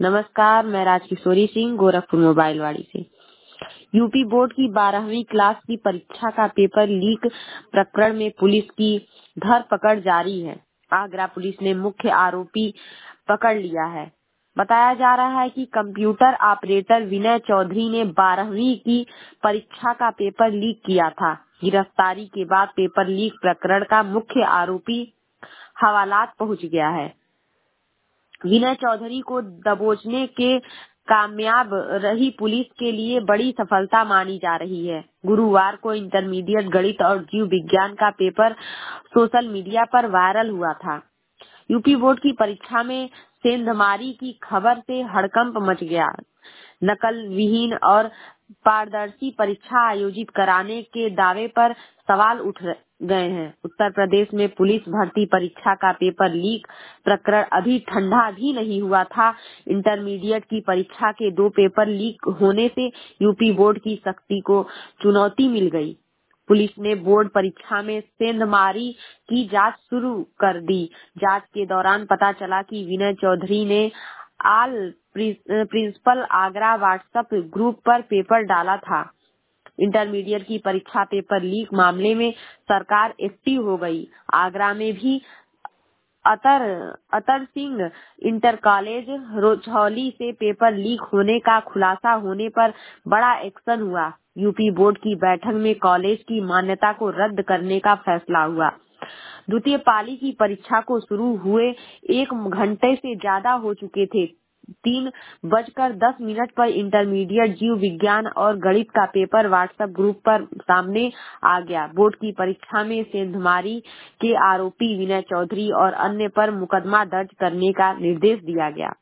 नमस्कार, मैं राजकिशोरी सिंह गोरखपुर मोबाइलवाड़ी से। यूपी बोर्ड की 12वीं क्लास की परीक्षा का पेपर लीक प्रकरण में पुलिस की धरपकड़ जारी है। आगरा पुलिस ने मुख्य आरोपी पकड़ लिया है। बताया जा रहा है कि कंप्यूटर ऑपरेटर विनय चौधरी ने 12वीं की परीक्षा का पेपर लीक किया था। गिरफ्तारी के बाद पेपर लीक प्रकरण का मुख्य आरोपी हवालात पहुंच गया है। विनय चौधरी को दबोचने के कामयाब रही पुलिस के लिए बड़ी सफलता मानी जा रही है। गुरुवार को इंटरमीडिएट गणित और जीव विज्ञान का पेपर सोशल मीडिया पर वायरल हुआ था। यूपी बोर्ड की परीक्षा में सेंधमारी की खबर से हड़कंप मच गया। नकल विहीन और पारदर्शी परीक्षा आयोजित कराने के दावे पर सवाल उठ गए हैं। उत्तर प्रदेश में पुलिस भर्ती परीक्षा का पेपर लीक प्रकरण अभी ठंडा भी नहीं हुआ था। इंटरमीडिएट की परीक्षा के 2 पेपर लीक होने से यूपी बोर्ड की सख्ती को चुनौती मिल गई। पुलिस ने बोर्ड परीक्षा में सेंधमारी की जांच शुरू कर दी। जांच के दौरान पता चला कि विनय चौधरी ने all principal Agra WhatsApp group पर पेपर डाला था। इंटरमीडिएट की परीक्षा पेपर लीक मामले में सरकार एक्टिव हो गई। आगरा में भी अतर सिंह इंटर कॉलेज रोछौली से पेपर लीक होने का खुलासा होने पर बड़ा एक्शन हुआ। यूपी बोर्ड की बैठक में कॉलेज की मान्यता को रद्द करने का फैसला हुआ। द्वितीय पाली की परीक्षा को शुरू हुए 1 घंटे से ज्यादा हो चुके थे। 3:10 पर इंटरमीडिएट जीव विज्ञान और गणित का पेपर व्हाट्सएप ग्रुप पर सामने आ गया। बोर्ड की परीक्षा में सेंधमारी के आरोपी विनय चौधरी और अन्य पर मुकदमा दर्ज करने का निर्देश दिया गया।